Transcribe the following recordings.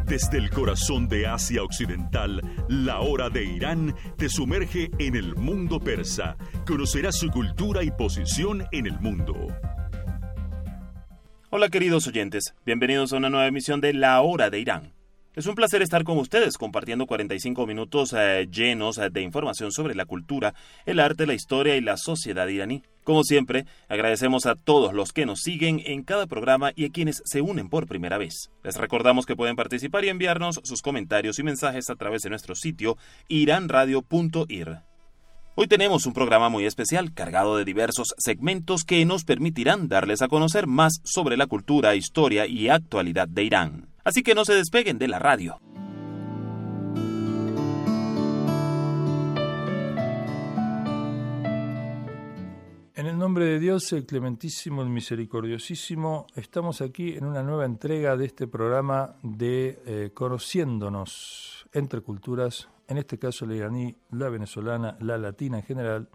Desde el corazón de Asia Occidental, la hora de Irán te sumerge en el mundo persa. Conocerás su cultura y posición en el mundo. Hola queridos oyentes, bienvenidos a una nueva emisión de La Hora de Irán. Es un placer estar con ustedes compartiendo 45 minutos llenos de información sobre la cultura, el arte, la historia y la sociedad iraní. Como siempre, agradecemos a todos los que nos siguen en cada programa y a quienes se unen por primera vez. Les recordamos que pueden participar y enviarnos sus comentarios y mensajes a través de nuestro sitio iranradio.ir. Hoy tenemos un programa muy especial, cargado de diversos segmentos que nos permitirán darles a conocer más sobre la cultura, historia y actualidad de Irán. Así que no se despeguen de la radio. En el nombre de Dios, el clementísimo, el misericordiosísimo, estamos aquí en una nueva entrega de este programa de Conociéndonos entre culturas, en este caso la iraní, la venezolana, la latina en general,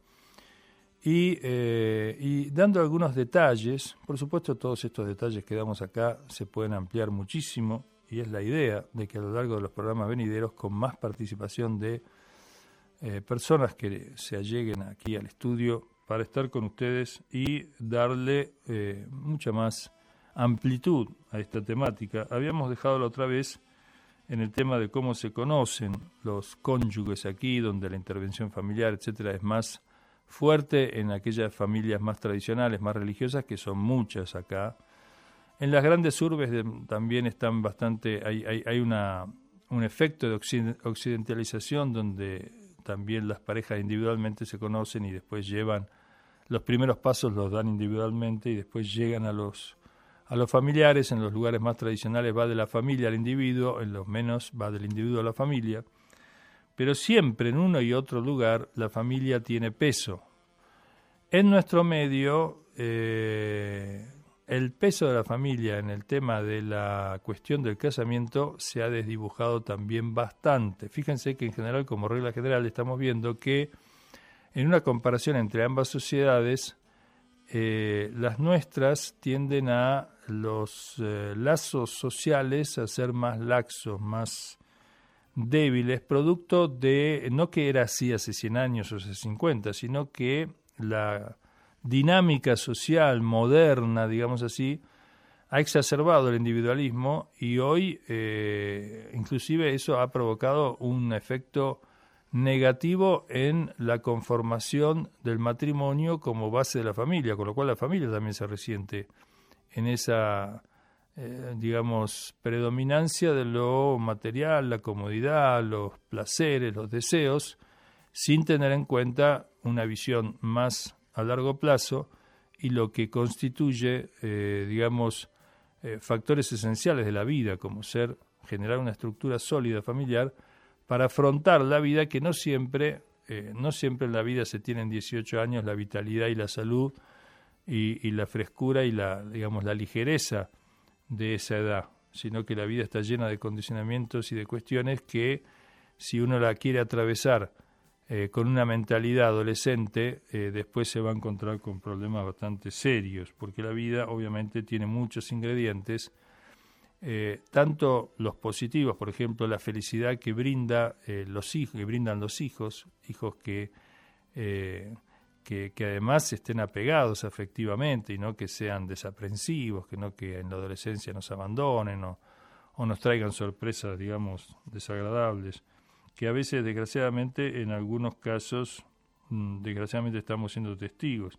y dando algunos detalles. Por supuesto, todos estos detalles que damos acá se pueden ampliar muchísimo, y es la idea de que a lo largo de los programas venideros, con más participación de personas que se alleguen aquí al estudio para estar con ustedes y darle mucha más amplitud a esta temática. Habíamos dejado la otra vez en el tema de cómo se conocen los cónyuges aquí, donde la intervención familiar, etcétera, es más fuerte en aquellas familias más tradicionales, más religiosas, que son muchas acá. En las grandes urbes también están bastante, hay un efecto de occidentalización donde también las parejas individualmente se conocen y después llevan los primeros pasos, los dan individualmente y después llegan a los familiares. En los lugares más tradicionales va de la familia al individuo, en los menos va del individuo a la familia. Pero siempre en uno y otro lugar la familia tiene peso. En nuestro medio, el peso de la familia en el tema de la cuestión del casamiento se ha desdibujado también bastante. Fíjense que en general, como regla general, estamos viendo que en una comparación entre ambas sociedades, las nuestras tienden a los lazos sociales a ser más laxos, más débiles, producto de, no que era así hace 100 años o hace 50, sino que la dinámica social moderna, digamos así, ha exacerbado el individualismo y hoy inclusive eso ha provocado un efecto negativo en la conformación del matrimonio como base de la familia, con lo cual la familia también se resiente en esa, digamos, predominancia de lo material, la comodidad, los placeres, los deseos, sin tener en cuenta una visión más a largo plazo y lo que constituye, digamos, factores esenciales de la vida, como generar una estructura sólida familiar para afrontar la vida, que no siempre en la vida se tienen 18 años la vitalidad y la salud y la frescura y la ligereza de esa edad, sino que la vida está llena de condicionamientos y de cuestiones que, si uno la quiere atravesar con una mentalidad adolescente, después se va a encontrar con problemas bastante serios, porque la vida obviamente tiene muchos ingredientes, tanto los positivos, por ejemplo, la felicidad que brindan los hijos que además estén apegados afectivamente y no que sean desaprensivos, que no que en la adolescencia nos abandonen o nos traigan sorpresas, digamos, desagradables, que a veces, desgraciadamente, en algunos casos, desgraciadamente estamos siendo testigos.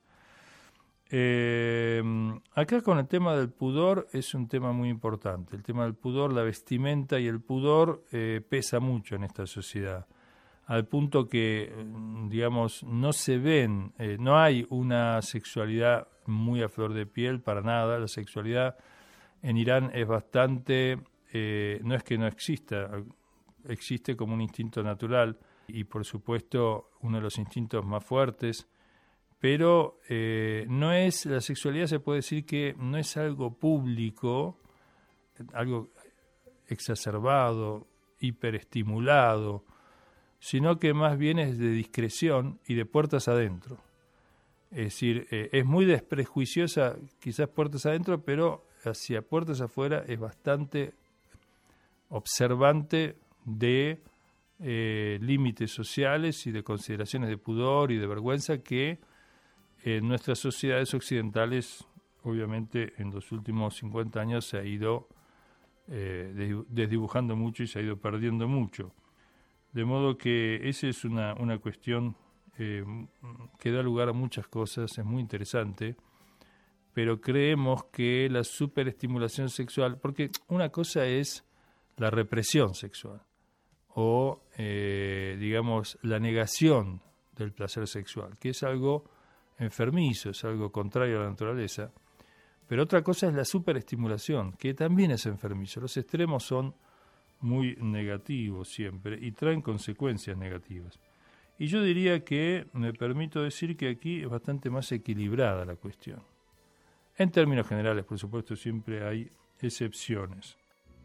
Acá con el tema del pudor es un tema muy importante. El tema del pudor, la vestimenta y el pudor pesa mucho en esta sociedad, al punto que, digamos, no se ven, no hay una sexualidad muy a flor de piel para nada. La sexualidad en Irán es bastante, no es que no exista, existe como un instinto natural y, por supuesto, uno de los instintos más fuertes. Pero la sexualidad se puede decir que no es algo público, algo exacerbado, hiperestimulado, sino que más bien es de discreción y de puertas adentro. Es decir, es muy desprejuiciosa quizás puertas adentro, pero hacia puertas afuera es bastante observante de límites sociales y de consideraciones de pudor y de vergüenza que en nuestras sociedades occidentales, obviamente, en los últimos 50 años se ha ido desdibujando mucho y se ha ido perdiendo mucho. De modo que esa es una cuestión que da lugar a muchas cosas, es muy interesante, pero creemos que la superestimulación sexual, porque una cosa es la represión sexual o, digamos, la negación del placer sexual, que es algo enfermizo, es algo contrario a la naturaleza, pero otra cosa es la superestimulación, que también es enfermizo. Los extremos son muy negativos siempre y traen consecuencias negativas. Y yo diría que, me permito decir que aquí es bastante más equilibrada la cuestión. En términos generales, por supuesto, siempre hay excepciones.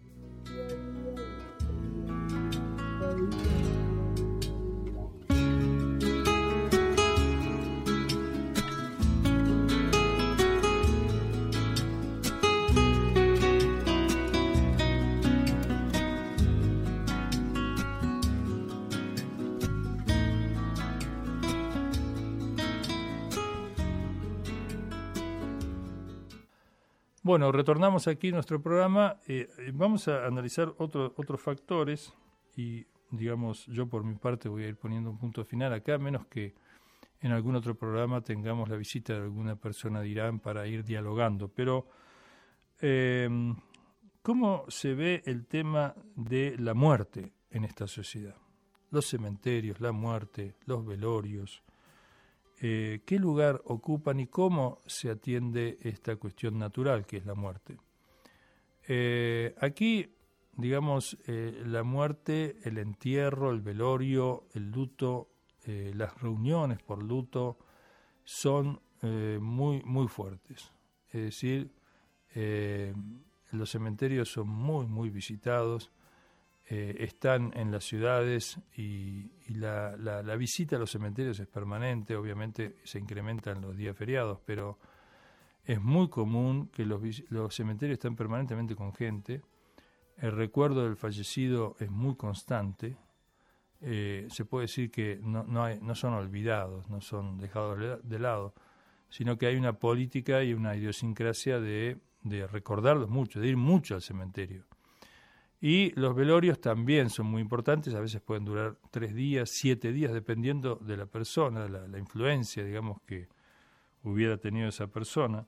Bueno, retornamos aquí a nuestro programa. Vamos a analizar otros factores y, digamos, yo por mi parte voy a ir poniendo un punto final acá, menos que en algún otro programa tengamos la visita de alguna persona de Irán para ir dialogando. Pero, ¿cómo se ve el tema de la muerte en esta sociedad? Los cementerios, la muerte, los velorios. ¿Qué lugar ocupan y cómo se atiende esta cuestión natural que es la muerte? Aquí, digamos, la muerte, el entierro, el velorio, el luto, las reuniones por luto son muy, muy fuertes. Es decir, los cementerios son muy, muy visitados. Están en las ciudades y la visita a los cementerios es permanente, obviamente se incrementa en los días feriados, pero es muy común que los cementerios estén permanentemente con gente. El recuerdo del fallecido es muy constante. Se puede decir que no son olvidados, no son dejados de lado, sino que hay una política y una idiosincrasia de recordarlos mucho, de ir mucho al cementerio. Y los velorios también son muy importantes, a veces pueden durar 3 días, 7 días, dependiendo de la persona, la influencia, digamos, que hubiera tenido esa persona.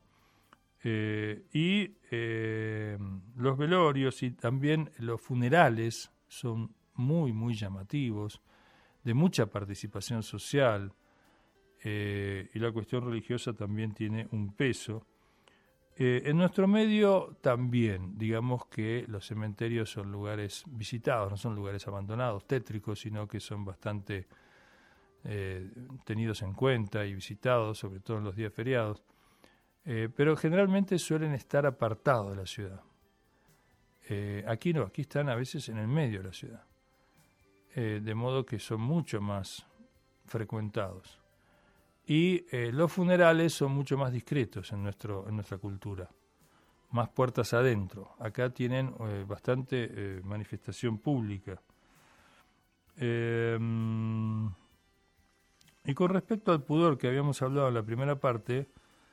Los velorios y también los funerales son muy, muy llamativos, de mucha participación social, y la cuestión religiosa también tiene un peso. En nuestro medio también, digamos que los cementerios son lugares visitados, no son lugares abandonados, tétricos, sino que son bastante tenidos en cuenta y visitados, sobre todo en los días feriados, pero generalmente suelen estar apartados de la ciudad. Aquí no, aquí están a veces en el medio de la ciudad, de modo que son mucho más frecuentados. Y los funerales son mucho más discretos en nuestra cultura, más puertas adentro. Acá tienen bastante manifestación pública. Y con respecto al pudor que habíamos hablado en la primera parte,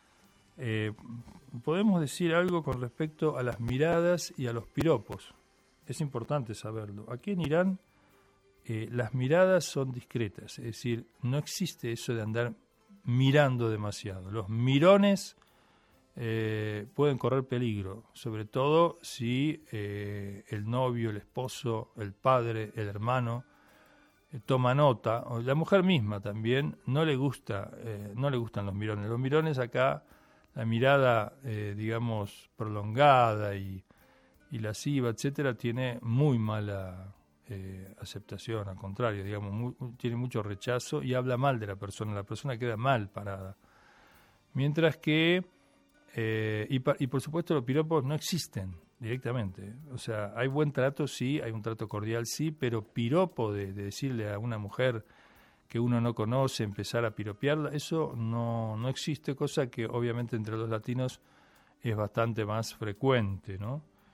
podemos decir algo con respecto a las miradas y a los piropos. Es importante saberlo. Aquí en Irán las miradas son discretas, es decir, no existe eso de andar mirando demasiado. Los mirones pueden correr peligro, sobre todo si el novio, el esposo, el padre, el hermano toma nota, o la mujer misma también no le gustan los mirones. Los mirones acá, la mirada digamos prolongada y lasciva, etcétera, tiene muy mala aceptación, al contrario, digamos, tiene mucho rechazo y habla mal de la persona queda mal parada. Mientras que, y por supuesto los piropos no existen directamente, o sea, hay buen trato, sí, hay un trato cordial, sí, pero piropo de decirle a una mujer que uno no conoce, empezar a piropearla, eso no existe, cosa que obviamente entre los latinos es bastante más frecuente, ¿no?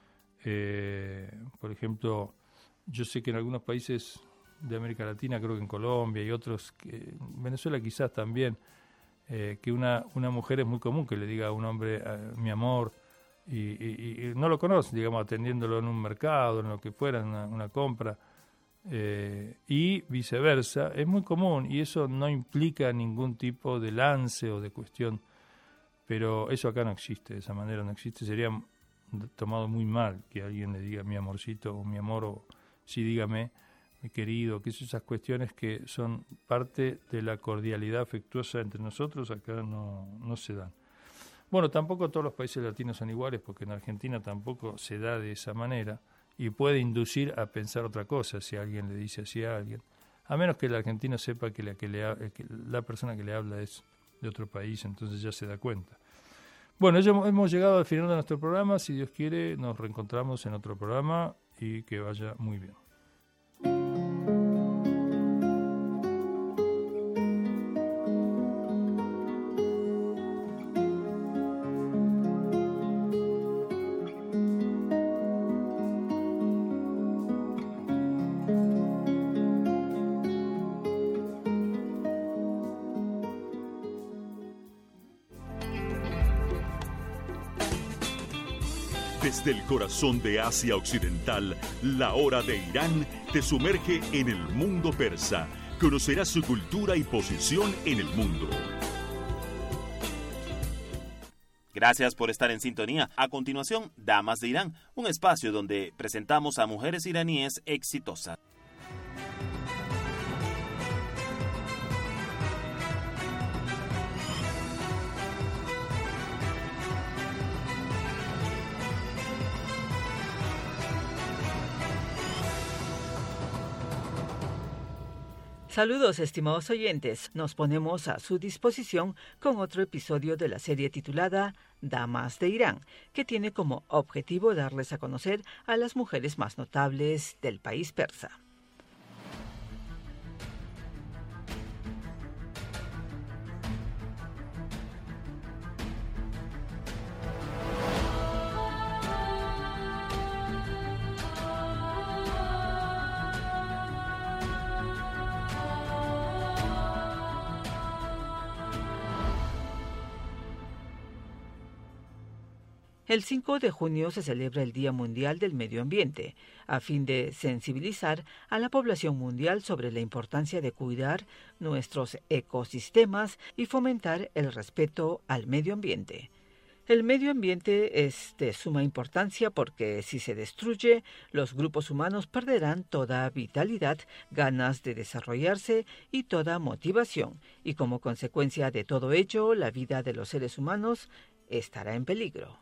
Por ejemplo, yo sé que en algunos países de América Latina, creo que en Colombia y otros, Venezuela quizás también, que una mujer es muy común que le diga a un hombre mi amor, y no lo conoce, digamos, atendiéndolo en un mercado, en lo que fuera, en una compra, y viceversa. Es muy común y eso no implica ningún tipo de lance o de cuestión, pero eso acá no existe, de esa manera no existe. Sería tomado muy mal que alguien le diga mi amorcito o mi amor, o sí, dígame mi querido, que esas cuestiones que son parte de la cordialidad afectuosa entre nosotros acá no se dan. Bueno, tampoco todos los países latinos son iguales, porque en Argentina tampoco se da de esa manera y puede inducir a pensar otra cosa si alguien le dice así a alguien, a menos que el argentino sepa que la persona que le habla es de otro país, entonces ya se da cuenta. Bueno, ya hemos llegado al final de nuestro programa. Si Dios quiere, nos reencontramos en otro programa y que vaya muy bien. Desde el corazón de Asia Occidental, la hora de Irán te sumerge en el mundo persa. Conocerás su cultura y posición en el mundo. Gracias por estar en sintonía. A continuación, Damas de Irán, un espacio donde presentamos a mujeres iraníes exitosas. Saludos, estimados oyentes. Nos ponemos a su disposición con otro episodio de la serie titulada Damas de Irán, que tiene como objetivo darles a conocer a las mujeres más notables del país persa. El 5 de junio se celebra el Día Mundial del Medio Ambiente, a fin de sensibilizar a la población mundial sobre la importancia de cuidar nuestros ecosistemas y fomentar el respeto al medio ambiente. El medio ambiente es de suma importancia porque si se destruye, los grupos humanos perderán toda vitalidad, ganas de desarrollarse y toda motivación, y como consecuencia de todo ello, la vida de los seres humanos estará en peligro.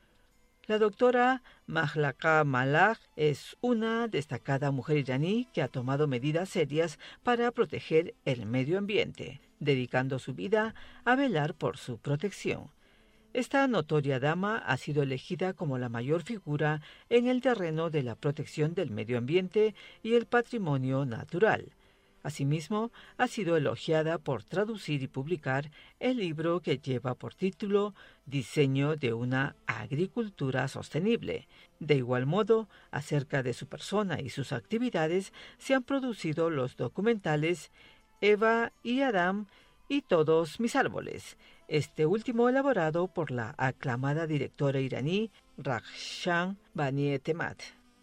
La doctora Mahlaka Malak es una destacada mujer iraní que ha tomado medidas serias para proteger el medio ambiente, dedicando su vida a velar por su protección. Esta notoria dama ha sido elegida como la mayor figura en el terreno de la protección del medio ambiente y el patrimonio natural. Asimismo, ha sido elogiada por traducir y publicar el libro que lleva por título Diseño de una agricultura sostenible. De igual modo, acerca de su persona y sus actividades, se han producido los documentales Eva y Adam y Todos mis árboles, este último elaborado por la aclamada directora iraní Rakhshan Bani-Etemad.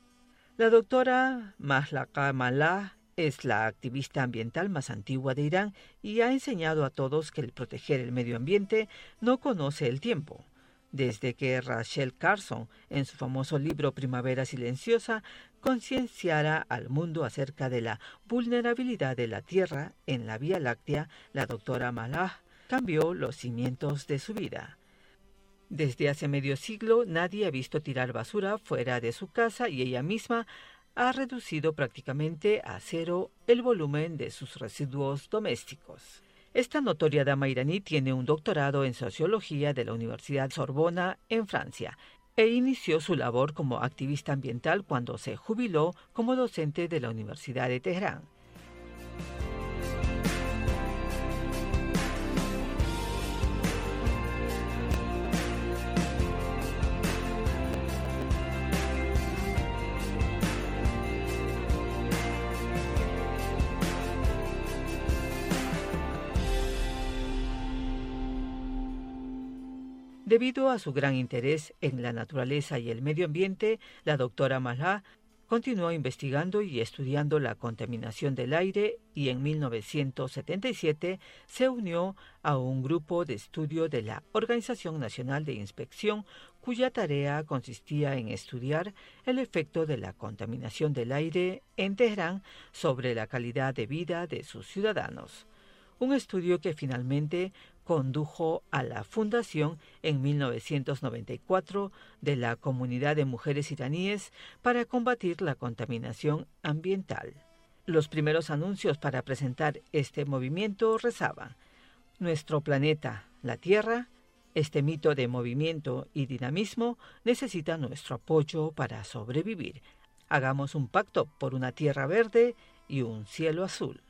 La doctora Mahlaka Malak es la activista ambiental más antigua de Irán y ha enseñado a todos que el proteger el medio ambiente no conoce el tiempo. Desde que Rachel Carson, en su famoso libro Primavera Silenciosa, concienciara al mundo acerca de la vulnerabilidad de la Tierra en la Vía Láctea, la doctora Malak cambió los cimientos de su vida. Desde hace medio siglo nadie ha visto tirar basura fuera de su casa y ella misma ha reducido prácticamente a cero el volumen de sus residuos domésticos. Esta notoria dama iraní tiene un doctorado en Sociología de la Universidad Sorbona en Francia e inició su labor como activista ambiental cuando se jubiló como docente de la Universidad de Teherán. Debido a su gran interés en la naturaleza y el medio ambiente, la doctora Mallah continuó investigando y estudiando la contaminación del aire y en 1977 se unió a un grupo de estudio de la Organización Nacional de Inspección, cuya tarea consistía en estudiar el efecto de la contaminación del aire en Teherán sobre la calidad de vida de sus ciudadanos. Un estudio que finalmente condujo a la fundación en 1994 de la Comunidad de Mujeres Iraníes para combatir la contaminación ambiental. Los primeros anuncios para presentar este movimiento rezaban: nuestro planeta, la Tierra, este mito de movimiento y dinamismo necesita nuestro apoyo para sobrevivir. Hagamos un pacto por una tierra verde y un cielo azul.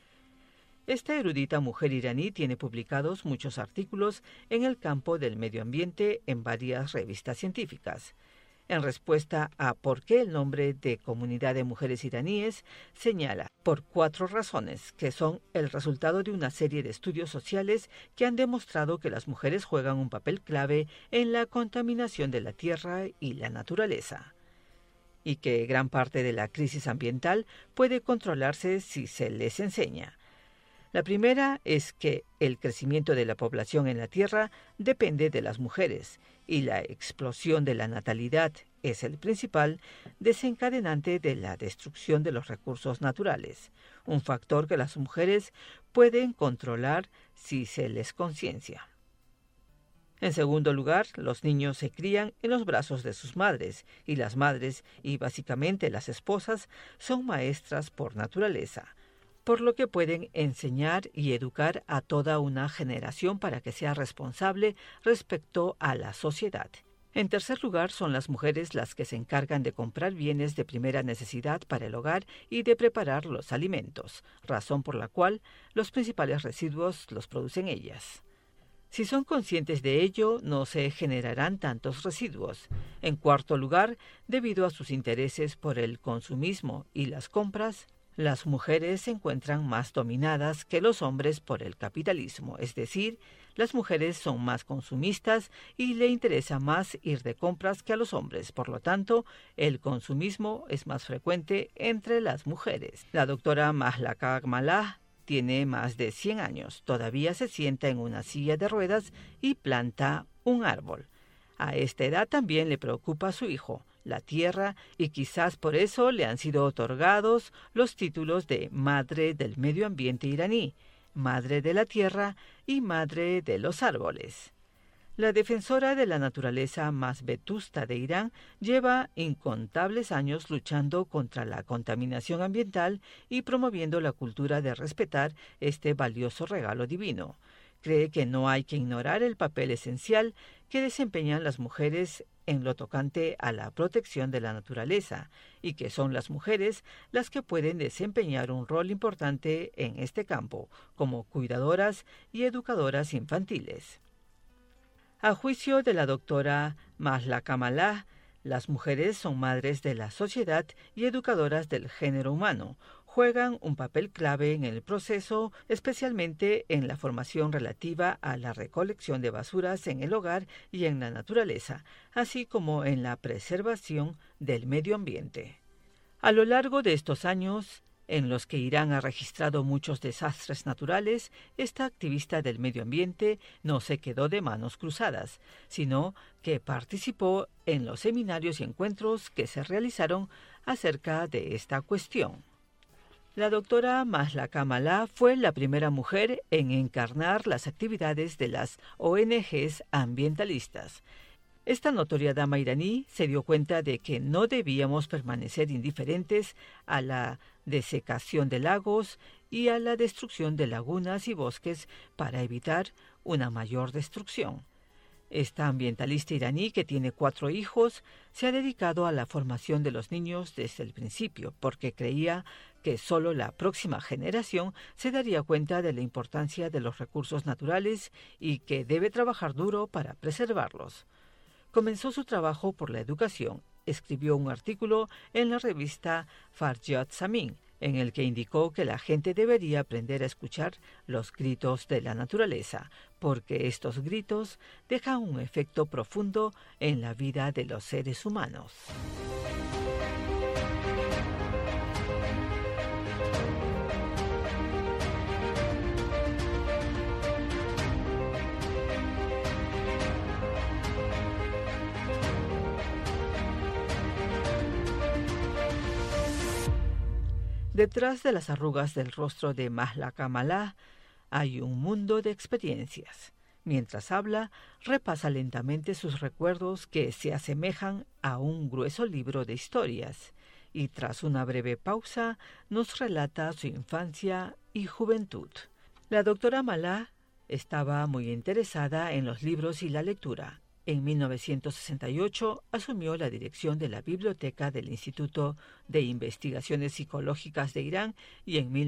Esta erudita mujer iraní tiene publicados muchos artículos en el campo del medio ambiente en varias revistas científicas. En respuesta a por qué el nombre de Comunidad de Mujeres Iraníes, señala por 4 razones que son el resultado de una serie de estudios sociales que han demostrado que las mujeres juegan un papel clave en la contaminación de la tierra y la naturaleza, y que gran parte de la crisis ambiental puede controlarse si se les enseña. La primera es que el crecimiento de la población en la Tierra depende de las mujeres y la explosión de la natalidad es el principal desencadenante de la destrucción de los recursos naturales, un factor que las mujeres pueden controlar si se les conciencia. En segundo lugar, los niños se crían en los brazos de sus madres y las madres, y básicamente las esposas, son maestras por naturaleza, por lo que pueden enseñar y educar a toda una generación para que sea responsable respecto a la sociedad. En tercer lugar, son las mujeres las que se encargan de comprar bienes de primera necesidad para el hogar y de preparar los alimentos, razón por la cual los principales residuos los producen ellas. Si son conscientes de ello, no se generarán tantos residuos. En cuarto lugar, debido a sus intereses por el consumismo y las compras, las mujeres se encuentran más dominadas que los hombres por el capitalismo, es decir, las mujeres son más consumistas y le interesa más ir de compras que a los hombres. Por lo tanto, el consumismo es más frecuente entre las mujeres. La doctora Mahlaka Mallah tiene más de 100 años. Todavía se sienta en una silla de ruedas y planta un árbol. A esta edad también le preocupa a su hijo, la tierra, y quizás por eso le han sido otorgados los títulos de Madre del Medio Ambiente iraní, Madre de la Tierra y Madre de los Árboles. La defensora de la naturaleza más vetusta de Irán lleva incontables años luchando contra la contaminación ambiental y promoviendo la cultura de respetar este valioso regalo divino. Cree que no hay que ignorar el papel esencial que desempeñan las mujeres en lo tocante a la protección de la naturaleza y que son las mujeres las que pueden desempeñar un rol importante en este campo, como cuidadoras y educadoras infantiles. A juicio de la doctora Mahlaka Mallah, las mujeres son madres de la sociedad y educadoras del género humano. Juegan un papel clave en el proceso, especialmente en la formación relativa a la recolección de basuras en el hogar y en la naturaleza, así como en la preservación del medio ambiente. A lo largo de estos años, en los que Irán ha registrado muchos desastres naturales, esta activista del medio ambiente no se quedó de manos cruzadas, sino que participó en los seminarios y encuentros que se realizaron acerca de esta cuestión. La doctora Mahlaka Mallah fue la primera mujer en encarnar las actividades de las ONGs ambientalistas. Esta notoria dama iraní se dio cuenta de que no debíamos permanecer indiferentes a la desecación de lagos y a la destrucción de lagunas y bosques para evitar una mayor destrucción. Esta ambientalista iraní, que tiene 4 hijos, se ha dedicado a la formación de los niños desde el principio, porque creía que solo la próxima generación se daría cuenta de la importancia de los recursos naturales y que debe trabajar duro para preservarlos. Comenzó su trabajo por la educación. Escribió un artículo en la revista Farjat Samin, en el que indicó que la gente debería aprender a escuchar los gritos de la naturaleza, porque estos gritos dejan un efecto profundo en la vida de los seres humanos. Detrás de las arrugas del rostro de Mahlaka Malá hay un mundo de experiencias. Mientras habla, repasa lentamente sus recuerdos que se asemejan a un grueso libro de historias, y tras una breve pausa nos relata su infancia y juventud. La doctora Malá estaba muy interesada en los libros y la lectura. En 1968 asumió la dirección de la biblioteca del Instituto de Investigaciones Psicológicas de Irán y en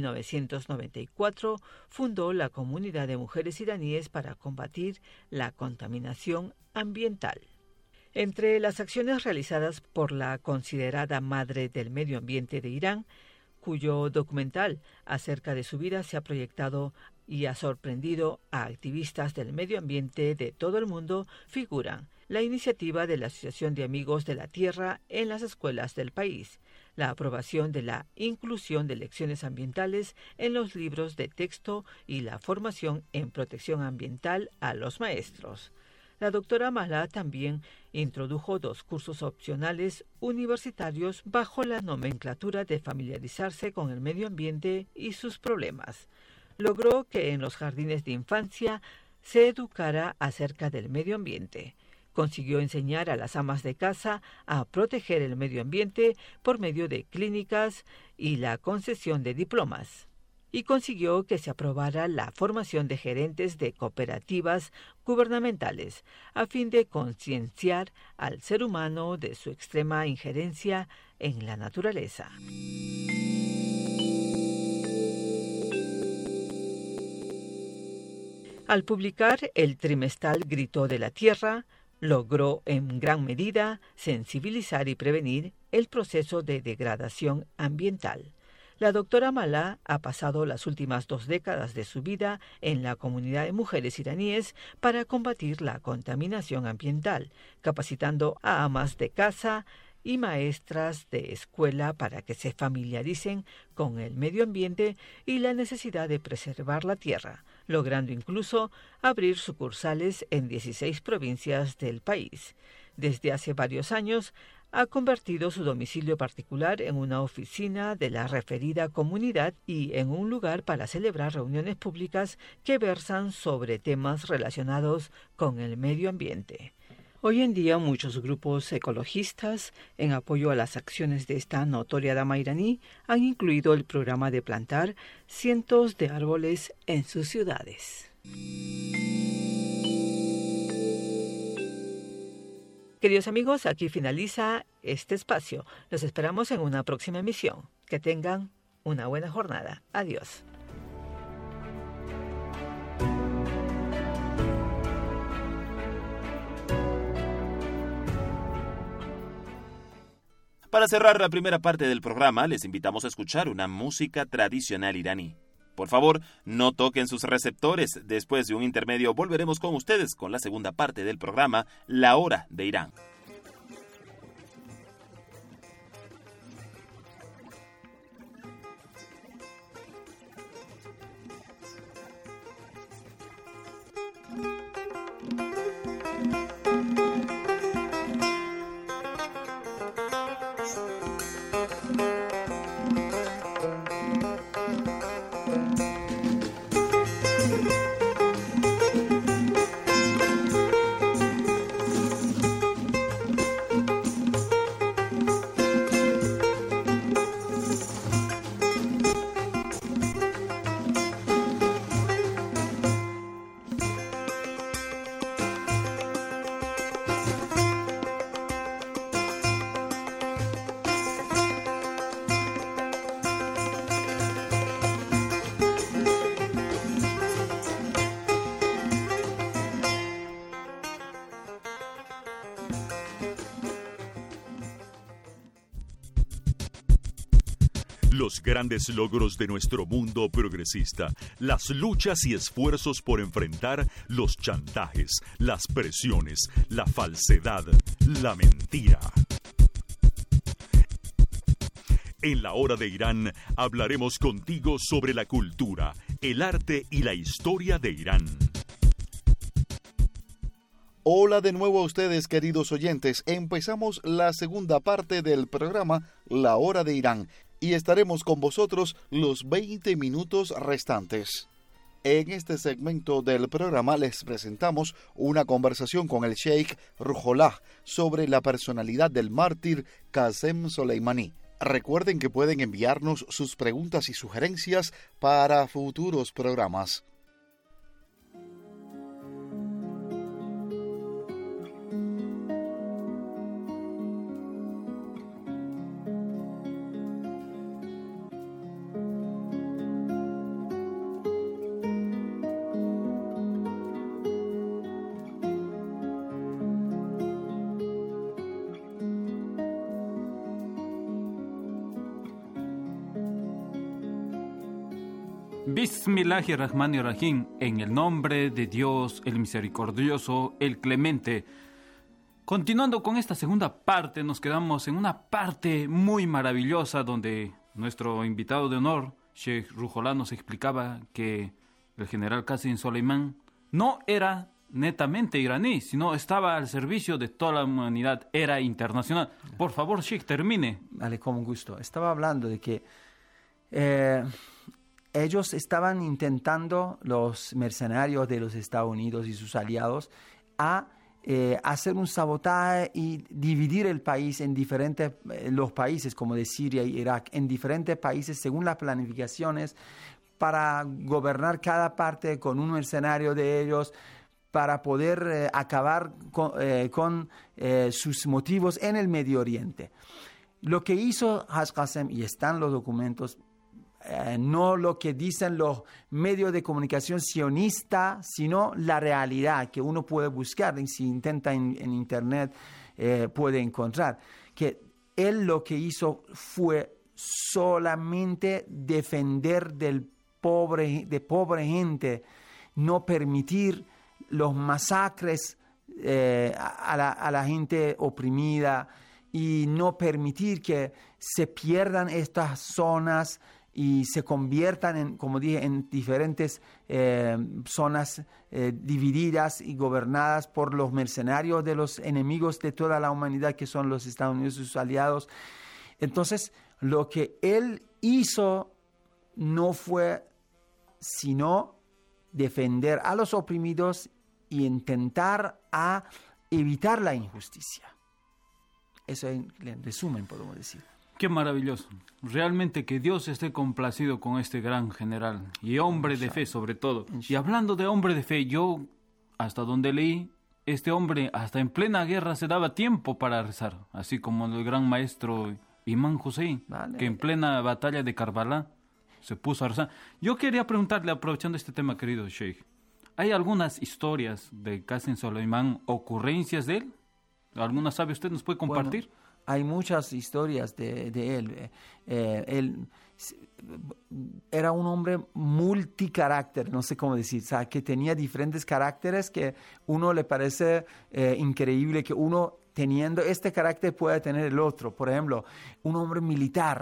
1994 fundó la Comunidad de Mujeres Iraníes para combatir la contaminación ambiental. Entre las acciones realizadas por la considerada madre del medio ambiente de Irán, cuyo documental acerca de su vida se ha proyectado y ha sorprendido a activistas del medio ambiente de todo el mundo, figuran la iniciativa de la Asociación de Amigos de la Tierra en las escuelas del país, la aprobación de la inclusión de lecciones ambientales en los libros de texto y la formación en protección ambiental a los maestros. La doctora Malá también introdujo 2 cursos opcionales universitarios bajo la nomenclatura de familiarizarse con el medio ambiente y sus problemas. Logró que en los jardines de infancia se educara acerca del medio ambiente. Consiguió enseñar a las amas de casa a proteger el medio ambiente por medio de clínicas y la concesión de diplomas. Y consiguió que se aprobara la formación de gerentes de cooperativas gubernamentales a fin de concienciar al ser humano de su extrema injerencia en la naturaleza. Al publicar el trimestral Grito de la Tierra, logró en gran medida sensibilizar y prevenir el proceso de degradación ambiental. La doctora Malá ha pasado las últimas 2 décadas de su vida en la comunidad de mujeres iraníes para combatir la contaminación ambiental, capacitando a amas de casa y maestras de escuela para que se familiaricen con el medio ambiente y la necesidad de preservar la tierra, logrando incluso abrir sucursales en 16 provincias del país. Desde hace varios años, ha convertido su domicilio particular en una oficina de la referida comunidad y en un lugar para celebrar reuniones públicas que versan sobre temas relacionados con el medio ambiente. Hoy en día muchos grupos ecologistas, en apoyo a las acciones de esta notoria dama iraní, han incluido el programa de plantar cientos de árboles en sus ciudades. Queridos amigos, aquí finaliza este espacio. Los esperamos en una próxima emisión. Que tengan una buena jornada. Adiós. Para cerrar la primera parte del programa, les invitamos a escuchar una música tradicional iraní. Por favor, no toquen sus receptores. Después de un intermedio volveremos con ustedes con la segunda parte del programa, La Hora de Irán. los grandes logros de nuestro mundo progresista, las luchas y esfuerzos por enfrentar los chantajes, las presiones, la falsedad, la mentira. En la hora de Irán hablaremos contigo sobre la cultura, el arte y la historia de Irán. Hola de nuevo a ustedes, queridos oyentes. Empezamos la segunda parte del programa La Hora de Irán y estaremos con vosotros los 20 minutos restantes. En este segmento del programa les presentamos una conversación con el Sheikh Ruhollah sobre la personalidad del mártir Qasem Soleimani. Recuerden que pueden enviarnos sus preguntas y sugerencias para futuros programas. Bismillahirrahmanirrahim, en el nombre de Dios, el misericordioso, el clemente. Continuando con esta segunda parte, nos quedamos en una parte muy maravillosa donde nuestro invitado de honor, Sheikh Ruhollah, nos explicaba que el general Qasem Soleimán no era netamente iraní, sino estaba al servicio de toda la humanidad, era internacional. Por favor, Sheikh, termine. Vale, con gusto. Estaba hablando de que ellos estaban intentando, los mercenarios de los Estados Unidos y sus aliados, a hacer un sabotaje y dividir el país en diferentes, los países como de Siria y Irak, en diferentes países según las planificaciones, para gobernar cada parte con un mercenario de ellos, para poder acabar con sus motivos en el Medio Oriente. Lo que hizo Haj Qasem, y están los documentos, no lo que dicen los medios de comunicación sionistas, sino la realidad que uno puede buscar, si intenta en internet puede encontrar, que él lo que hizo fue solamente defender de pobre gente, no permitir los masacres a la gente oprimida y no permitir que se pierdan estas zonas y se conviertan en, como dije, en diferentes zonas divididas y gobernadas por los mercenarios de los enemigos de toda la humanidad, que son los Estados Unidos y sus aliados. Entonces, lo que él hizo no fue sino defender a los oprimidos y intentar a evitar la injusticia. Eso en resumen podemos decir. Qué maravilloso. Realmente que Dios esté complacido con este gran general y hombre de fe sobre todo. Y hablando de hombre de fe, yo hasta donde leí, este hombre hasta en plena guerra se daba tiempo para rezar, así como el gran maestro Imam Hussein, que en plena batalla de Karbala se puso a rezar. Yo quería preguntarle, aprovechando este tema, querido Sheikh, ¿hay algunas historias de Qasem Soleimán, ocurrencias de él? ¿Alguna sabe usted? ¿Nos puede compartir? Bueno, hay muchas historias de él. Él era un hombre multicarácter, no sé cómo decir, o sea, que tenía diferentes caracteres que uno le parece increíble que uno teniendo este carácter pueda tener el otro. Por ejemplo, un hombre militar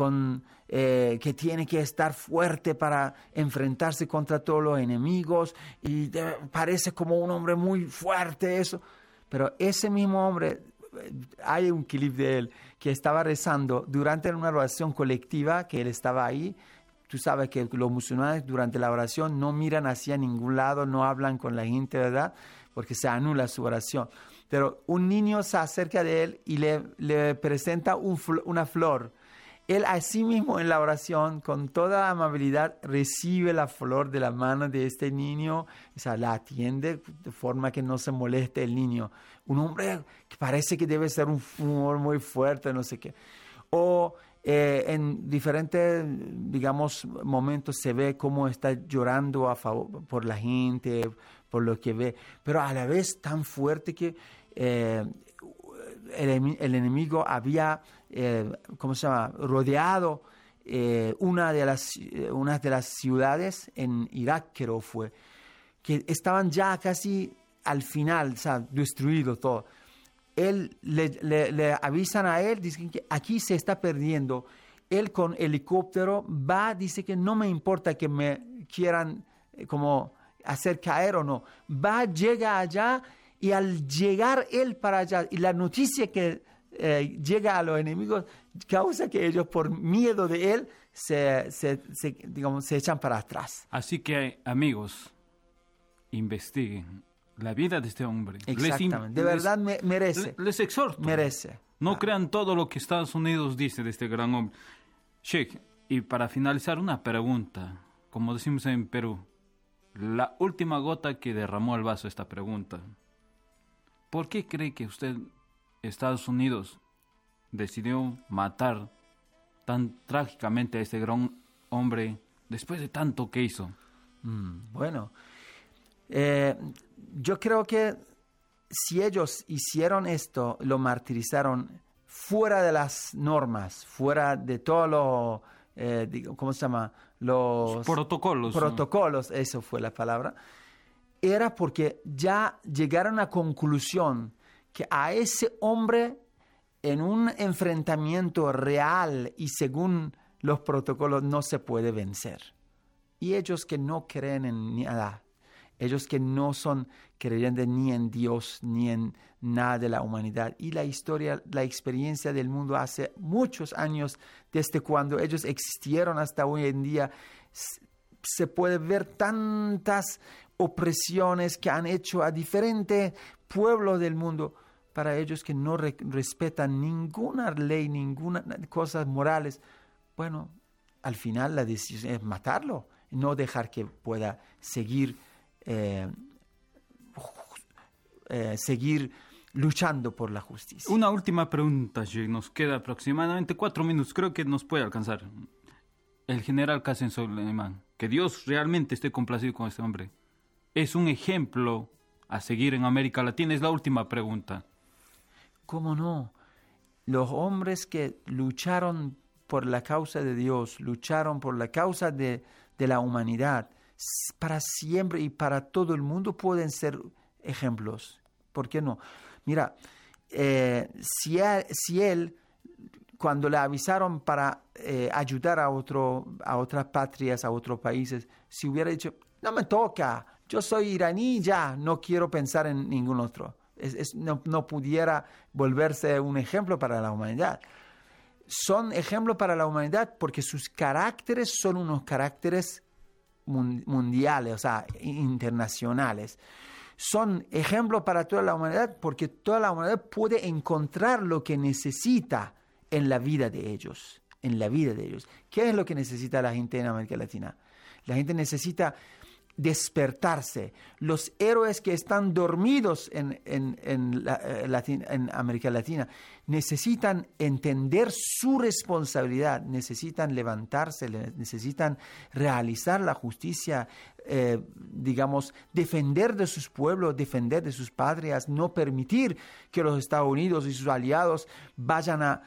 que tiene que estar fuerte para enfrentarse contra todos los enemigos y parece como un hombre muy fuerte eso. Pero ese mismo hombre, hay un clip de él que estaba rezando durante una oración colectiva, que él estaba ahí. Tú sabes que los musulmanes durante la oración no miran hacia ningún lado, no hablan con la gente, ¿verdad? Porque se anula su oración. Pero un niño se acerca de él y le presenta una flor. Él así mismo en la oración, con toda amabilidad, recibe la flor de la mano de este niño, o sea, la atiende de forma que no se moleste el niño. Un hombre que parece que debe ser un humor muy fuerte, no sé qué. O en diferentes, digamos, momentos se ve cómo está llorando por la gente, por lo que ve, pero a la vez tan fuerte que el enemigo había, rodeado una de las ciudades en Irak, creo fue, que estaban ya casi al final, o sea, destruido todo. Él le avisan a él, dicen que aquí se está perdiendo. Él con helicóptero va, dice que no me importa que me quieran como hacer caer o no. Va, llega allá y al llegar él para allá, y la noticia que llega a los enemigos causa que ellos por miedo de él se echan para atrás. Así que, amigos, investiguen la vida de este hombre. Exactamente. De verdad merece. Les exhorto. Merece. No crean todo lo que Estados Unidos dice de este gran hombre. Sheikh, y para finalizar una pregunta, como decimos en Perú, la última gota que derramó el vaso esta pregunta. ¿Por qué cree que usted, Estados Unidos, decidió matar tan trágicamente a este gran hombre después de tanto que hizo? Bueno, yo creo que si ellos hicieron esto, lo martirizaron fuera de las normas, fuera de todo lo, ¿cómo se llama? Los protocolos. Protocolos, eso fue la palabra. Era porque ya llegaron a la conclusión que a ese hombre en un enfrentamiento real y según los protocolos no se puede vencer. Y ellos que no creen en nada, ellos que no son creyentes ni en Dios ni en nada de la humanidad. Y la historia, la experiencia del mundo hace muchos años, desde cuando ellos existieron hasta hoy en día, se puede ver tantas opresiones que han hecho a diferentes pueblos del mundo. Para ellos que no respetan ninguna ley, ninguna cosas morales, bueno, al final la decisión es matarlo, no dejar que pueda seguir luchando por la justicia. Una última pregunta, Jay. Nos queda aproximadamente 4 minutos, creo que nos puede alcanzar. El general Qasem Soleimán, que Dios realmente esté complacido con este hombre, ¿es un ejemplo a seguir en América Latina? Es la última pregunta. ¿Cómo no? Los hombres que lucharon por la causa de Dios, lucharon por la causa de la humanidad, para siempre y para todo el mundo pueden ser ejemplos. ¿Por qué no? Mira, si él, cuando le avisaron para ayudar a otras patrias, a otros países, si hubiera dicho, no me toca, yo soy iraní ya, no quiero pensar en ningún otro. No pudiera volverse un ejemplo para la humanidad. Son ejemplos para la humanidad porque sus caracteres son unos caracteres mundiales, o sea, internacionales. Son ejemplos para toda la humanidad porque toda la humanidad puede encontrar lo que necesita en la vida de ellos. ¿Qué es lo que necesita la gente en América Latina? La gente necesita despertarse. Los héroes que están dormidos en América Latina necesitan entender su responsabilidad, necesitan levantarse, necesitan realizar la justicia, defender de sus pueblos, defender de sus patrias, no permitir que los Estados Unidos y sus aliados vayan a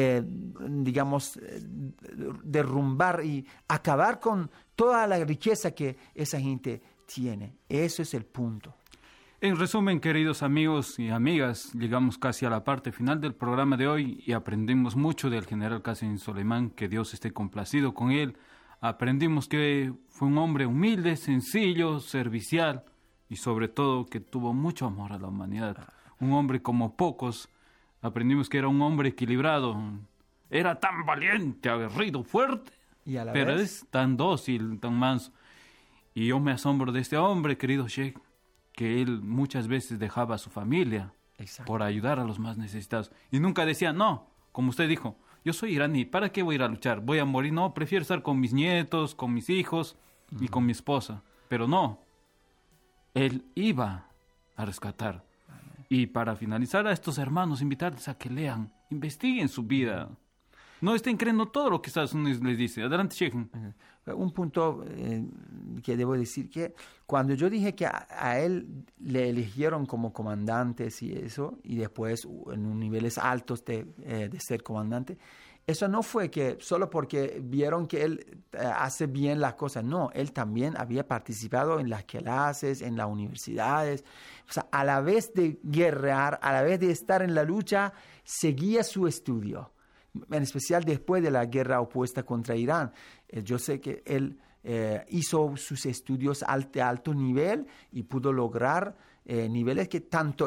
derrumbar y acabar con toda la riqueza que esa gente tiene. Eso es el punto. En resumen, queridos amigos y amigas, llegamos casi a la parte final del programa de hoy y aprendimos mucho del general Qasem Soleimán, que Dios esté complacido con él. Aprendimos que fue un hombre humilde, sencillo, servicial y sobre todo que tuvo mucho amor a la humanidad. Un hombre como pocos. Aprendimos que era un hombre equilibrado. Era tan valiente, aguerrido, fuerte, pero es tan dócil, tan manso. Y yo me asombro de este hombre, querido Sheikh, que él muchas veces dejaba a su familia por ayudar a los más necesitados. Y nunca decía, no, como usted dijo, yo soy iraní, ¿para qué voy a ir a luchar? ¿Voy a morir? No, prefiero estar con mis nietos, con mis hijos y con mi esposa. Pero no, él iba a rescatar. Y para finalizar, a estos hermanos, invitarles a que lean, investiguen su vida. No estén creyendo todo lo que Estados Unidos les dice. Adelante, Sheikh. Un punto que debo decir, que cuando yo dije que a él le eligieron como comandantes y eso, y después en niveles altos de ser comandante, eso no fue que solo porque vieron que él hace bien las cosas. No, él también había participado en las clases, en las universidades. O sea, a la vez de guerrear, a la vez de estar en la lucha, seguía su estudio. En especial después de la guerra opuesta contra Irán. Yo sé que él hizo sus estudios de alto nivel y pudo lograr niveles que tanto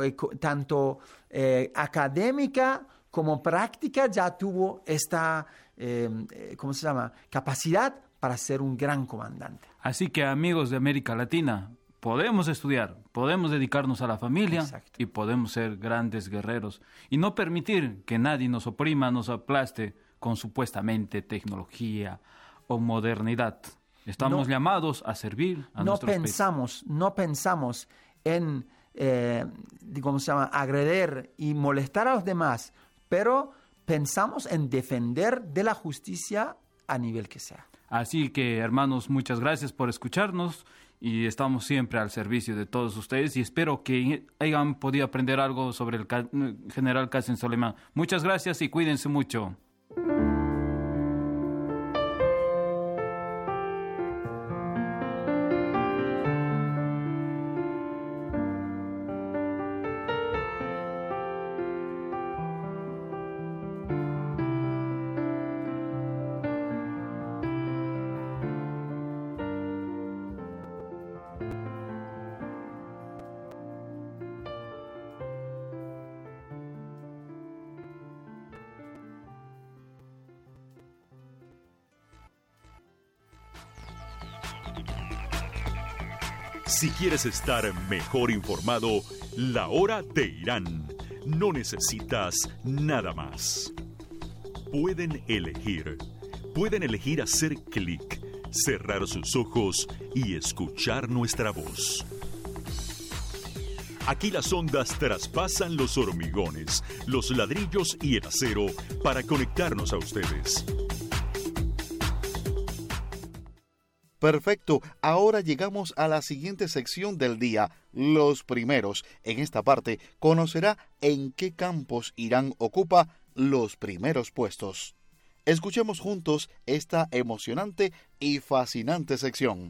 académica como práctica ya tuvo esta capacidad para ser un gran comandante. Así que, amigos de América Latina, podemos estudiar, podemos dedicarnos a la familia. Exacto. Y podemos ser grandes guerreros y no permitir que nadie nos oprima, nos aplaste con supuestamente tecnología o modernidad. Estamos llamados a servir a nuestros países. No pensamos en agredir y molestar a los demás, pero pensamos en defender de la justicia a nivel que sea. Así que, hermanos, muchas gracias por escucharnos y estamos siempre al servicio de todos ustedes y espero que hayan podido aprender algo sobre el general Qasem Soleimán. Muchas gracias y cuídense mucho. Si quieres estar mejor informado, La Hora de Irán. No necesitas nada más. Pueden elegir hacer clic, cerrar sus ojos y escuchar nuestra voz. Aquí las ondas traspasan los hormigones, los ladrillos y el acero para conectarnos a ustedes. Perfecto, ahora llegamos a la siguiente sección del día, los primeros. En esta parte conocerá en qué campos Irán ocupa los primeros puestos. Escuchemos juntos esta emocionante y fascinante sección.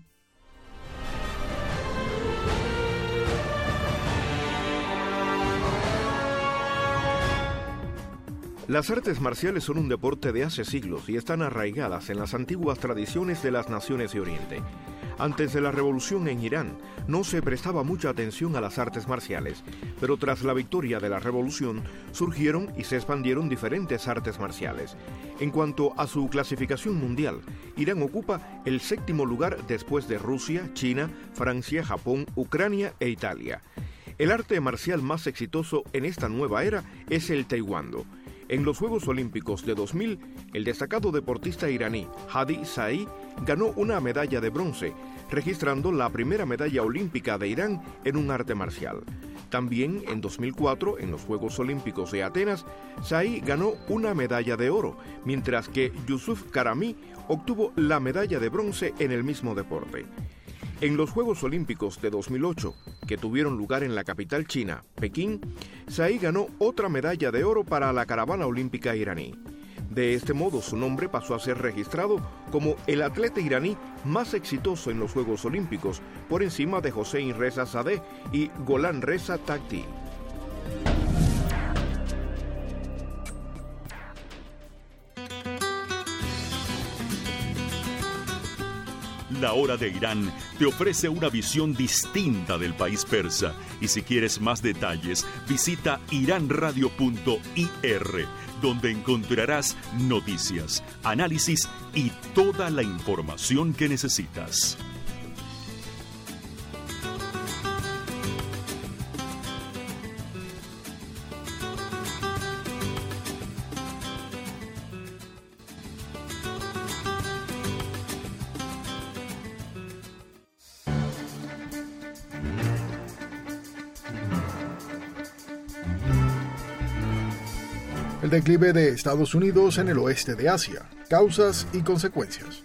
Las artes marciales son un deporte de hace siglos y están arraigadas en las antiguas tradiciones de las naciones de Oriente. Antes de la revolución en Irán, no se prestaba mucha atención a las artes marciales, pero tras la victoria de la revolución, surgieron y se expandieron diferentes artes marciales. En cuanto a su clasificación mundial, Irán ocupa el 7º lugar después de Rusia, China, Francia, Japón, Ucrania e Italia. El arte marcial más exitoso en esta nueva era es el taekwondo. En los Juegos Olímpicos de 2000, el destacado deportista iraní Hadi Saei ganó una medalla de bronce, registrando la primera medalla olímpica de Irán en un arte marcial. También en 2004, en los Juegos Olímpicos de Atenas, Saei ganó una medalla de oro, mientras que Yusuf Karami obtuvo la medalla de bronce en el mismo deporte. En los Juegos Olímpicos de 2008, que tuvieron lugar en la capital china, Pekín, Saei ganó otra medalla de oro para la caravana olímpica iraní. De este modo, su nombre pasó a ser registrado como el atleta iraní más exitoso en los Juegos Olímpicos, por encima de Hossein Reza Zadeh y Golan Reza Takhti. La Hora de Irán te ofrece una visión distinta del país persa. Y si quieres más detalles, visita iranradio.ir, donde encontrarás noticias, análisis y toda la información que necesitas. El declive de Estados Unidos en el oeste de Asia, causas y consecuencias.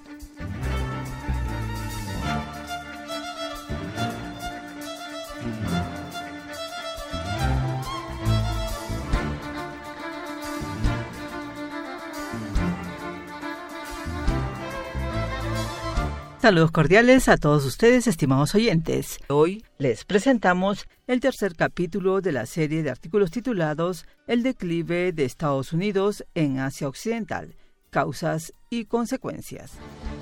Saludos cordiales a todos ustedes, estimados oyentes. Hoy les presentamos el tercer capítulo de la serie de artículos titulados El declive de Estados Unidos en Asia Occidental, causas y consecuencias.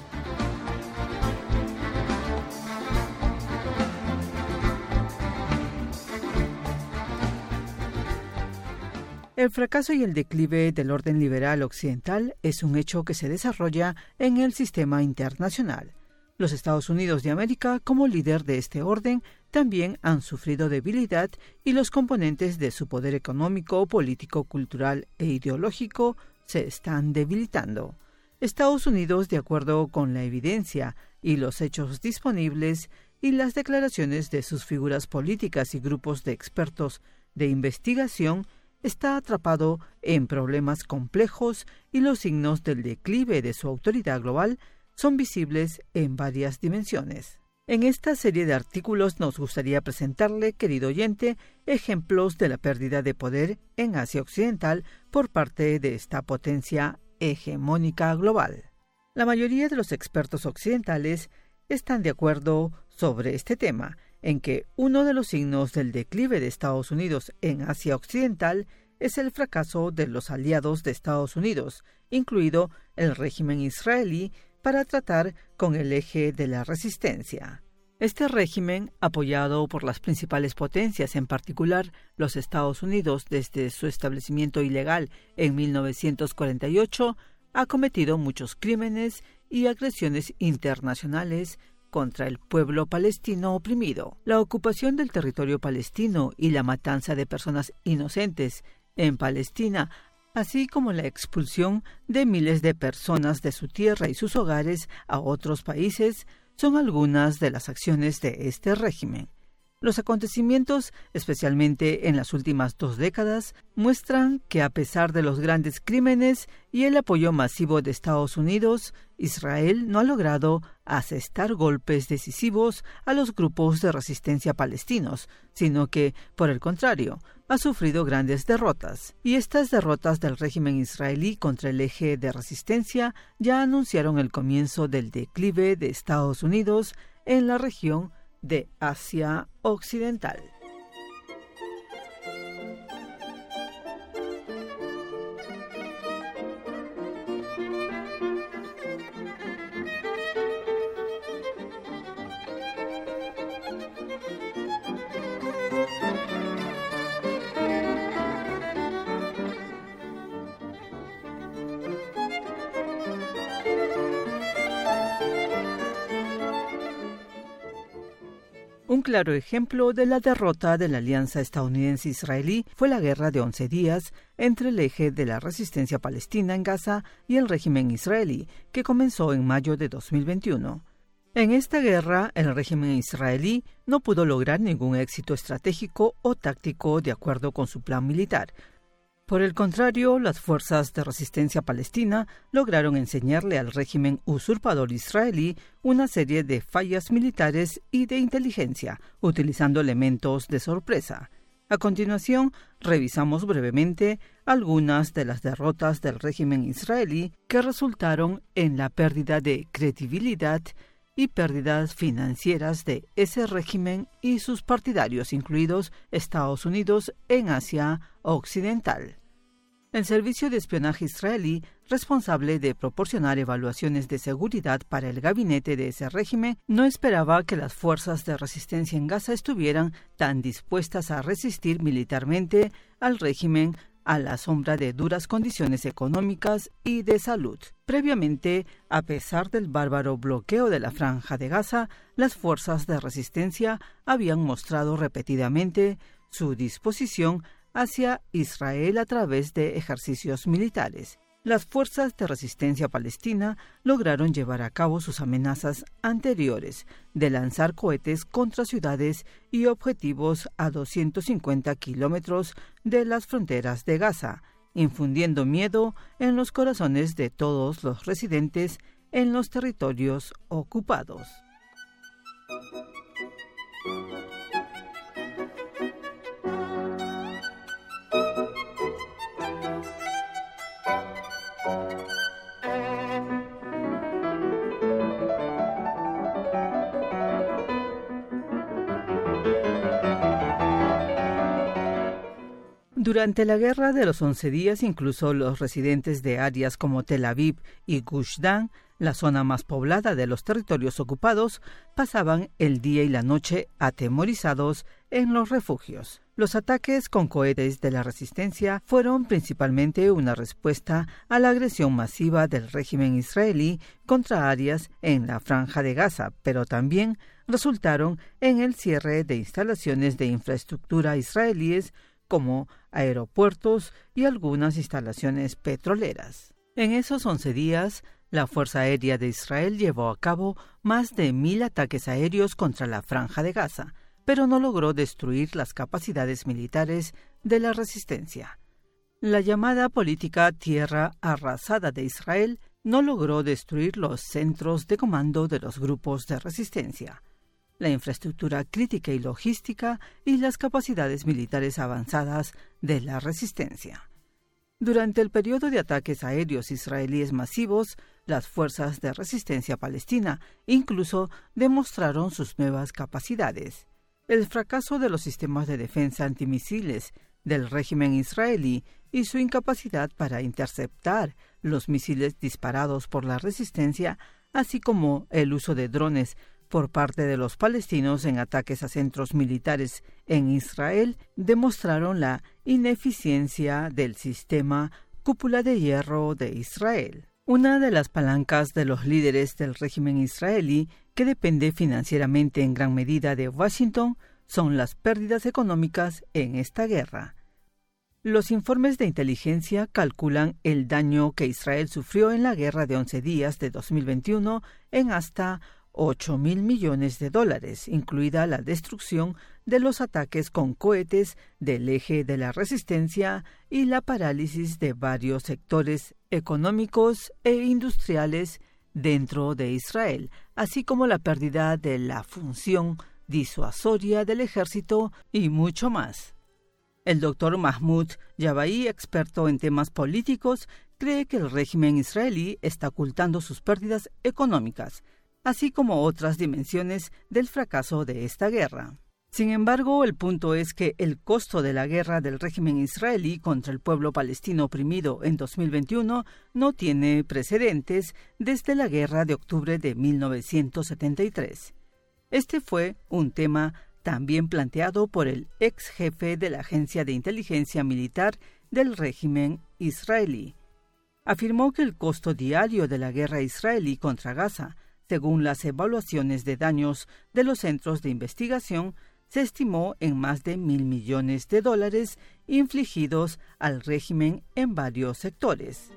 El fracaso y el declive del orden liberal occidental es un hecho que se desarrolla en el sistema internacional. Los Estados Unidos de América, como líder de este orden, también han sufrido debilidad y los componentes de su poder económico, político, cultural e ideológico se están debilitando. Estados Unidos, de acuerdo con la evidencia y los hechos disponibles y las declaraciones de sus figuras políticas y grupos de expertos de investigación, está atrapado en problemas complejos y los signos del declive de su autoridad global son visibles en varias dimensiones. En esta serie de artículos nos gustaría presentarle, querido oyente, ejemplos de la pérdida de poder en Asia Occidental por parte de esta potencia hegemónica global. La mayoría de los expertos occidentales están de acuerdo sobre este tema, en que uno de los signos del declive de Estados Unidos en Asia Occidental es el fracaso de los aliados de Estados Unidos, incluido el régimen israelí, para tratar con el eje de la resistencia. Este régimen, apoyado por las principales potencias, en particular los Estados Unidos desde su establecimiento ilegal en 1948, ha cometido muchos crímenes y agresiones internacionales contra el pueblo palestino oprimido. La ocupación del territorio palestino y la matanza de personas inocentes en Palestina, así como la expulsión de miles de personas de su tierra y sus hogares a otros países, son algunas de las acciones de este régimen. Los acontecimientos, especialmente en las últimas 2 décadas, muestran que a pesar de los grandes crímenes y el apoyo masivo de Estados Unidos, Israel no ha logrado asestar golpes decisivos a los grupos de resistencia palestinos, sino que, por el contrario, ha sufrido grandes derrotas. Y estas derrotas del régimen israelí contra el eje de resistencia ya anunciaron el comienzo del declive de Estados Unidos en la región de Asia Occidental. Un claro ejemplo de la derrota de la alianza estadounidense-israelí fue la guerra de 11 días entre el eje de la resistencia palestina en Gaza y el régimen israelí, que comenzó en mayo de 2021. En esta guerra, el régimen israelí no pudo lograr ningún éxito estratégico o táctico de acuerdo con su plan militar. Por el contrario, las fuerzas de resistencia palestina lograron enseñarle al régimen usurpador israelí una serie de fallas militares y de inteligencia, utilizando elementos de sorpresa. A continuación, revisamos brevemente algunas de las derrotas del régimen israelí que resultaron en la pérdida de credibilidad y pérdidas financieras de ese régimen y sus partidarios, incluidos Estados Unidos en Asia Occidental. El servicio de espionaje israelí, responsable de proporcionar evaluaciones de seguridad para el gabinete de ese régimen, no esperaba que las fuerzas de resistencia en Gaza estuvieran tan dispuestas a resistir militarmente al régimen a la sombra de duras condiciones económicas y de salud. Previamente, a pesar del bárbaro bloqueo de la Franja de Gaza, las fuerzas de resistencia habían mostrado repetidamente su disposición hacia Israel a través de ejercicios militares. Las fuerzas de resistencia palestina lograron llevar a cabo sus amenazas anteriores de lanzar cohetes contra ciudades y objetivos a 250 kilómetros de las fronteras de Gaza, infundiendo miedo en los corazones de todos los residentes en los territorios ocupados. Durante la Guerra de los 11 días, incluso los residentes de áreas como Tel Aviv y Gush Dan, la zona más poblada de los territorios ocupados, pasaban el día y la noche atemorizados en los refugios. Los ataques con cohetes de la resistencia fueron principalmente una respuesta a la agresión masiva del régimen israelí contra áreas en la Franja de Gaza, pero también resultaron en el cierre de instalaciones de infraestructura israelíes como aeropuertos y algunas instalaciones petroleras. En esos 11 días, la Fuerza Aérea de Israel llevó a cabo más de 1.000 ataques aéreos contra la Franja de Gaza, pero no logró destruir las capacidades militares de la resistencia. La llamada política tierra arrasada de Israel no logró destruir los centros de comando de los grupos de resistencia, la infraestructura crítica y logística y las capacidades militares avanzadas de la resistencia. Durante el periodo de ataques aéreos israelíes masivos, las fuerzas de resistencia palestina incluso demostraron sus nuevas capacidades. El fracaso de los sistemas de defensa antimisiles del régimen israelí y su incapacidad para interceptar los misiles disparados por la resistencia, así como el uso de drones por parte de los palestinos en ataques a centros militares en Israel, demostraron la ineficiencia del sistema Cúpula de Hierro de Israel. Una de las palancas de los líderes del régimen israelí, que depende financieramente en gran medida de Washington, son las pérdidas económicas en esta guerra. Los informes de inteligencia calculan el daño que Israel sufrió en la guerra de 11 días de 2021 en hasta $8.000 millones, incluida la destrucción de los ataques con cohetes del eje de la resistencia y la parálisis de varios sectores económicos e industriales dentro de Israel, así como la pérdida de la función disuasoria del ejército y mucho más. El doctor Mahmoud Yabai, experto en temas políticos, cree que el régimen israelí está ocultando sus pérdidas económicas, así como otras dimensiones del fracaso de esta guerra. Sin embargo, el punto es que el costo de la guerra del régimen israelí contra el pueblo palestino oprimido en 2021 no tiene precedentes desde la guerra de octubre de 1973. Este fue un tema también planteado por el ex jefe de la Agencia de Inteligencia Militar del régimen israelí. Afirmó que el costo diario de la guerra israelí contra Gaza, según las evaluaciones de daños de los centros de investigación, se estimó en más de $1.000 millones infligidos al régimen en varios sectores.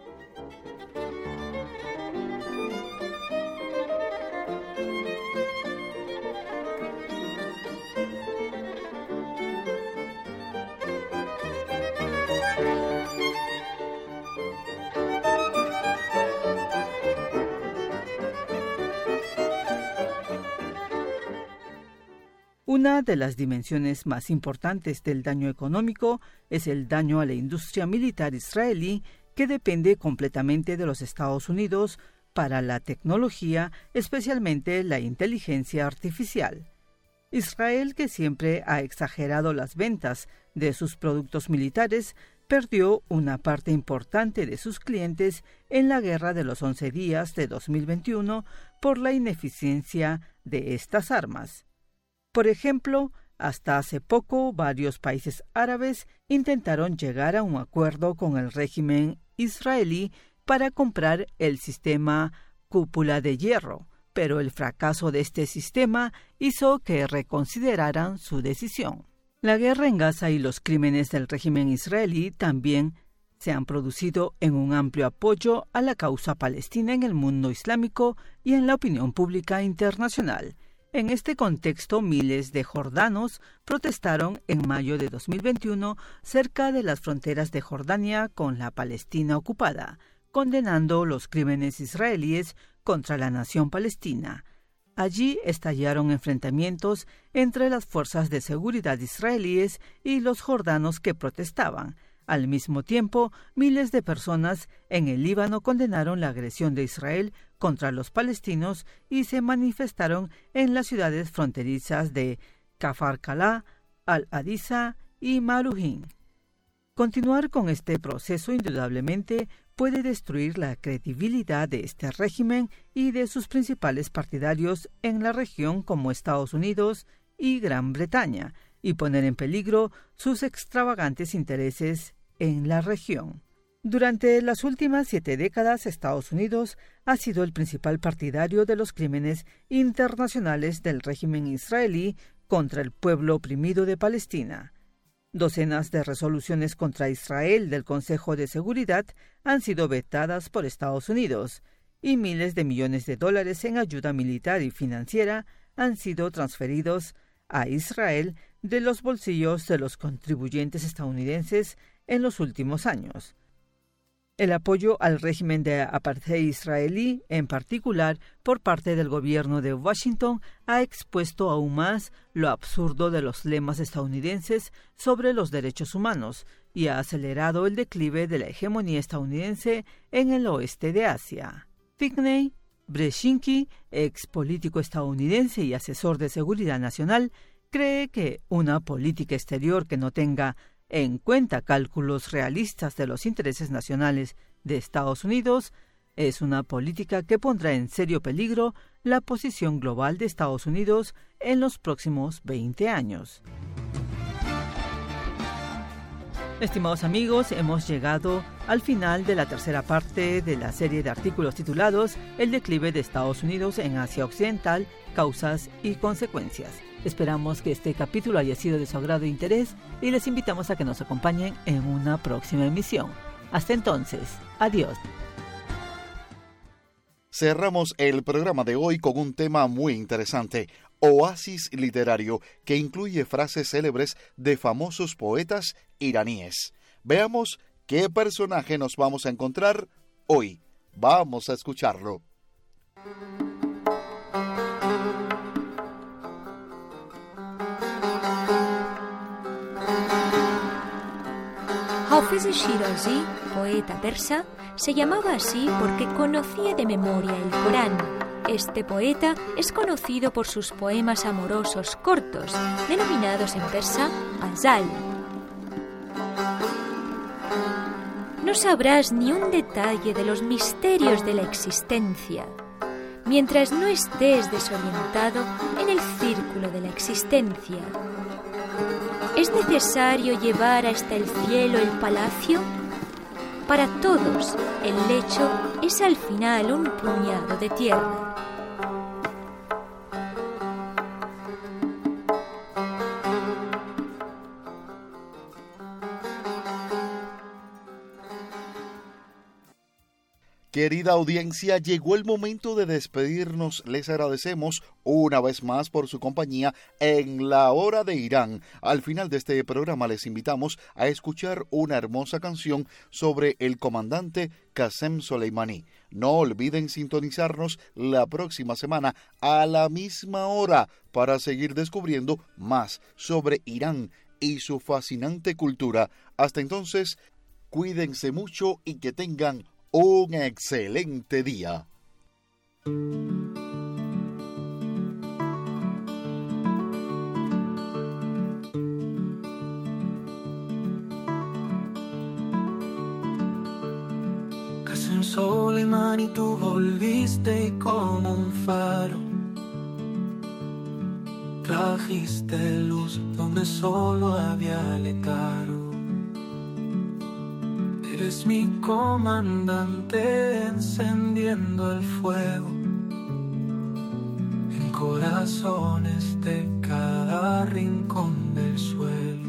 Una de las dimensiones más importantes del daño económico es el daño a la industria militar israelí, que depende completamente de los Estados Unidos para la tecnología, especialmente la inteligencia artificial. Israel, que siempre ha exagerado las ventas de sus productos militares, perdió una parte importante de sus clientes en la guerra de los 11 días de 2021 por la ineficiencia de estas armas. Por ejemplo, hasta hace poco varios países árabes intentaron llegar a un acuerdo con el régimen israelí para comprar el sistema Cúpula de Hierro, pero el fracaso de este sistema hizo que reconsideraran su decisión. La guerra en Gaza y los crímenes del régimen israelí también se han producido en un amplio apoyo a la causa palestina en el mundo islámico y en la opinión pública internacional. En este contexto, miles de jordanos protestaron en mayo de 2021 cerca de las fronteras de Jordania con la Palestina ocupada, condenando los crímenes israelíes contra la nación palestina. Allí estallaron enfrentamientos entre las fuerzas de seguridad israelíes y los jordanos que protestaban. Al mismo tiempo, miles de personas en el Líbano condenaron la agresión de Israel contra los palestinos y se manifestaron en las ciudades fronterizas de Kafar Kalá, Al-Adisa y Maruhin. Continuar con este proceso indudablemente puede destruir la credibilidad de este régimen y de sus principales partidarios en la región como Estados Unidos y Gran Bretaña, y poner en peligro sus extravagantes intereses en la región. Durante las últimas 7 décadas, Estados Unidos ha sido el principal partidario de los crímenes internacionales del régimen israelí contra el pueblo oprimido de Palestina. Docenas de resoluciones contra Israel del Consejo de Seguridad han sido vetadas por Estados Unidos, y miles de millones de dólares en ayuda militar y financiera han sido transferidos a Israel de los bolsillos de los contribuyentes estadounidenses en los últimos años. El apoyo al régimen de apartheid israelí, en particular por parte del gobierno de Washington, ha expuesto aún más lo absurdo de los lemas estadounidenses sobre los derechos humanos y ha acelerado el declive de la hegemonía estadounidense en el oeste de Asia. Sidney Brzezinski, ex político estadounidense y asesor de seguridad nacional, cree que una política exterior que no tenga en cuenta cálculos realistas de los intereses nacionales de Estados Unidos es una política que pondrá en serio peligro la posición global de Estados Unidos en los próximos 20 años. Estimados amigos, hemos llegado al final de la tercera parte de la serie de artículos titulados El declive de Estados Unidos en Asia Occidental, causas y consecuencias. Esperamos que este capítulo haya sido de su agrado e interés y les invitamos a que nos acompañen en una próxima emisión. Hasta entonces, adiós. Cerramos el programa de hoy con un tema muy interesante, oasis literario, que incluye frases célebres de famosos poetas iraníes. Veamos qué personaje nos vamos a encontrar hoy. Vamos a escucharlo. Hafiz Shirazi, poeta persa, se llamaba así porque conocía de memoria el Corán. Este poeta es conocido por sus poemas amorosos cortos, denominados en persa ghazal. No sabrás ni un detalle de los misterios de la existencia, mientras no estés desorientado en el círculo de la existencia. ¿Es necesario llevar hasta el cielo el palacio? Para todos, el lecho es al final un puñado de tierra. Querida audiencia, llegó el momento de despedirnos. Les agradecemos una vez más por su compañía en La Hora de Irán. Al final de este programa les invitamos a escuchar una hermosa canción sobre el comandante Qasem Soleimani. No olviden sintonizarnos la próxima semana a la misma hora para seguir descubriendo más sobre Irán y su fascinante cultura. Hasta entonces, cuídense mucho y que tengan un excelente día. Qasem Soleimani, tú volviste como un faro. Trajiste luz donde solo había letargo. Eres mi comandante encendiendo el fuego en corazones de cada rincón del suelo.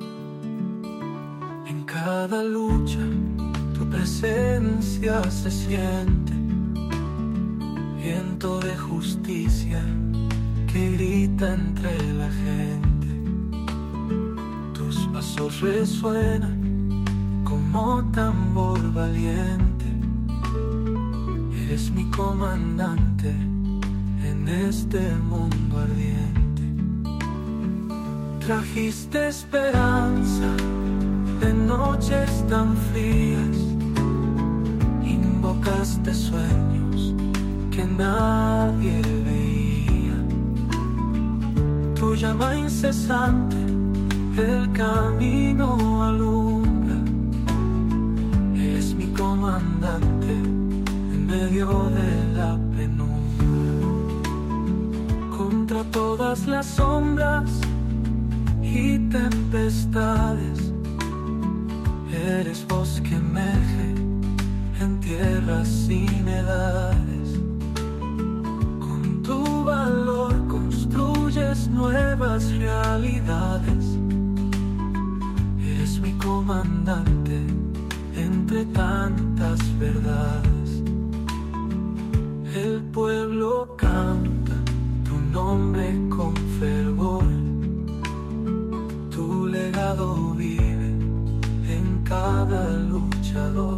En cada lucha tu presencia se siente, viento de justicia que grita entre la gente. Tus pasos resuenan como tambor valiente. Eres mi comandante en este mundo ardiente. Trajiste esperanza de noches tan frías. Invocaste sueños que nadie veía. Tu llama incesante el camino alumbra. comandante en medio de la penumbra. Contra todas las sombras y tempestades, eres voz que emerge en tierras sin edades. Con tu valor construyes nuevas realidades. Eres mi comandante entre tantas verdades. El pueblo canta tu nombre con fervor. Tu legado vive en cada luchador.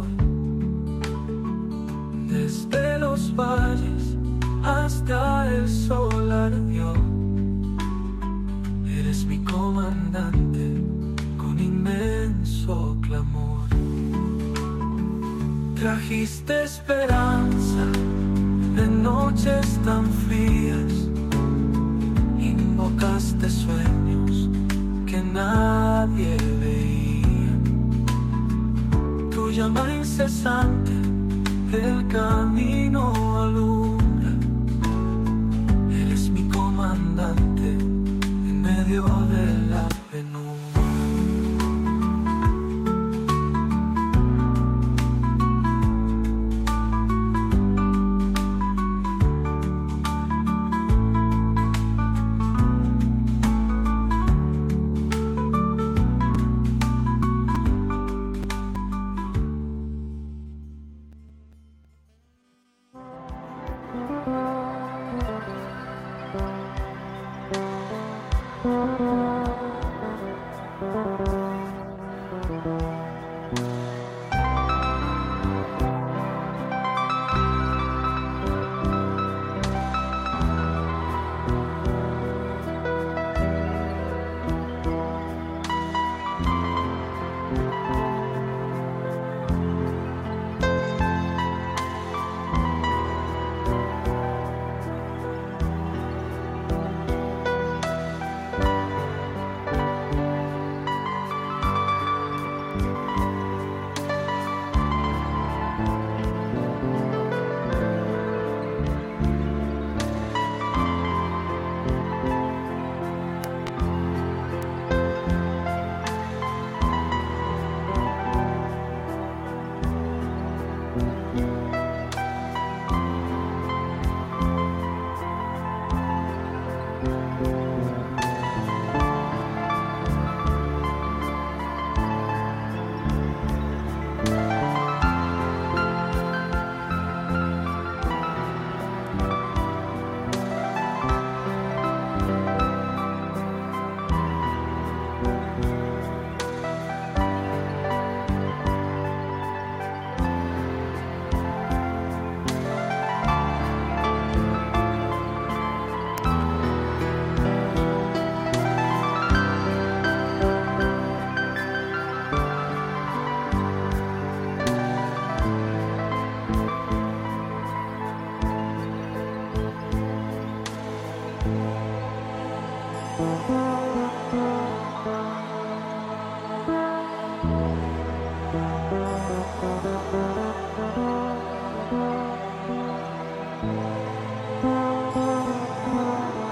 Desde los valles hasta el sol ardió. Eres mi comandante con inmenso clamor. Trajiste esperanza en noches tan frías. Invocaste sueños que nadie veía. Tu llama incesante el camino alumbra. Eres mi comandante en medio de la penumbra.